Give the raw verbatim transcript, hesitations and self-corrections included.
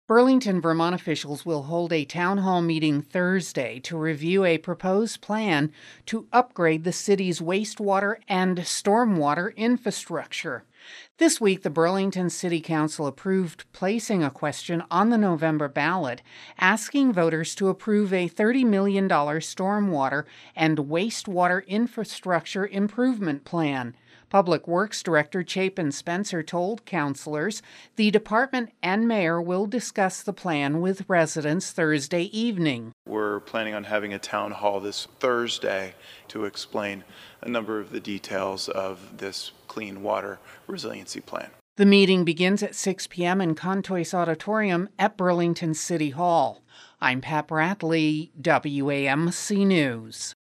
Burlington, Vermont officials will hold a town hall meeting Thursday to review a proposed plan to upgrade the city's wastewater and stormwater infrastructure. This week, the Burlington City Council approved placing a question on the November ballot asking voters to approve a thirty million dollars stormwater and wastewater infrastructure improvement plan. Public Works Director Chapin Spencer told councilors the department and mayor will discuss the plan with residents Thursday evening. We're planning on having a town hall this Thursday to explain a number of the details of this clean water resiliency plan. The meeting begins at six p.m. in Contois Auditorium at Burlington City Hall. I'm Pat Bradley, W A M C News.